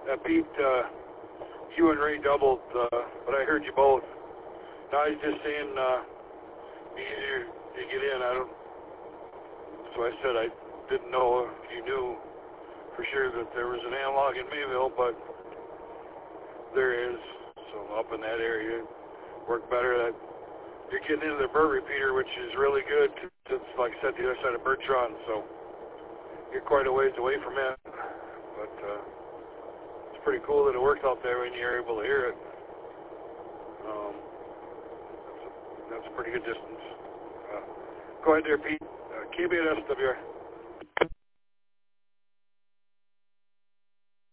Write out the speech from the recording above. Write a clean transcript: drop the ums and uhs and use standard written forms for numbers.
Pete, you and Ray doubled, but I heard you both. Now he's just saying easier to get in. So I said I didn't know if you knew for sure that there was an analog in Mayville, but there is. So up in that area, work better. That you're getting into the Burt repeater, which is really good. It's like I said, the other side of Bertron, so you're quite a ways away from it. But it's pretty cool that it works out there when you're able to hear it. That's a pretty good distance. Go ahead there, Pete. KB at SWR.